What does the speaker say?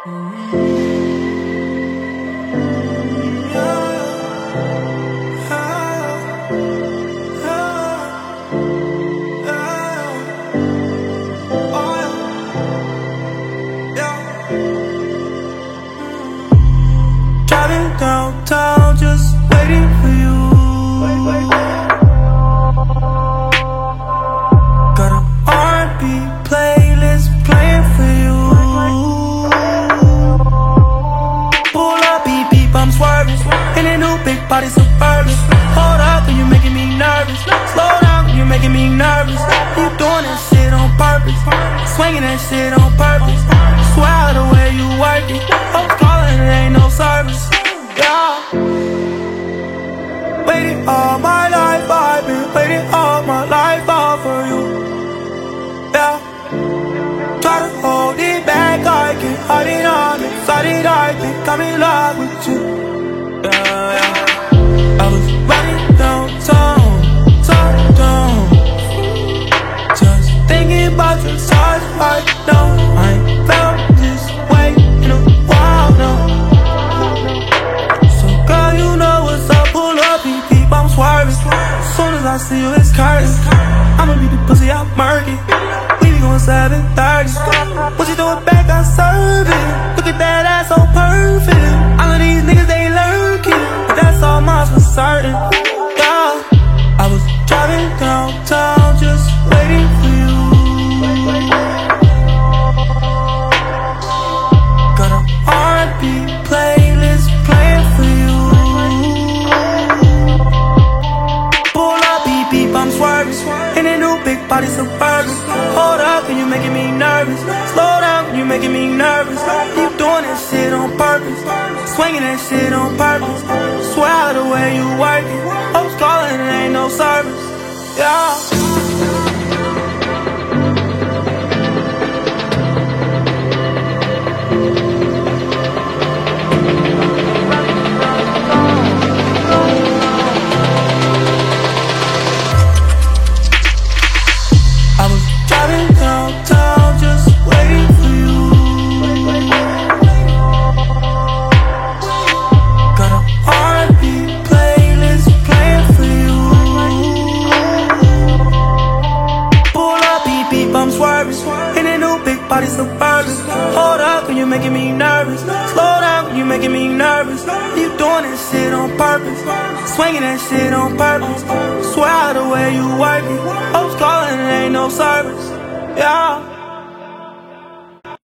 Driving downtown, just waiting for you. Got an R&B playlist playing for you. Pull up, beep beep, I'm swerving in a new big body Suburban. Hold up, you're making me nervous. Slow down, you're making me nervous. You doing that shit on purpose, swinging that shit on purpose. Swear the way you work it, I'm calling, it ain't no service. Yeah. Waiting all my life, I've been waiting all my life out for you. Yeah. Try to hold it back, I can't hide it on the side. I think I'm in love with you. Yeah, yeah. I was running downtown, just thinking about your size right now. I ain't felt this way in a while now. So girl, you know what's up, pull up, beep beep, I'm swerving. As soon as I see you, it's curtains. I'ma beat the pussy out murky. We be going 7:30. What you doing back, I serve it. Look at that ass so perfect. All of these niggas, they lurking, but that's all mine for certain. Yeah. I was driving downtown, just waiting for you. Got an R&B playlist playing for you. Pull up, beep beep, I'm swerving in a new big body Suburban. Hold up, and you're making me nervous. Slow down, you're making me nervous. You doing that shit on purpose, swinging that shit on purpose. Swear the way you work it, I'm calling, it ain't no service. Yeah. I was driving downtown, just waiting for you. Got an R&B playlist playing for you. Pull up, beep beep, I'm swerving in a new big body Suburban. Hold up, and you're making me nervous. Slow down, you're making me nervous. You doing that shit on purpose, swinging that shit on purpose. Swear the way you work it, I'm calling, it ain't no service. Yeah.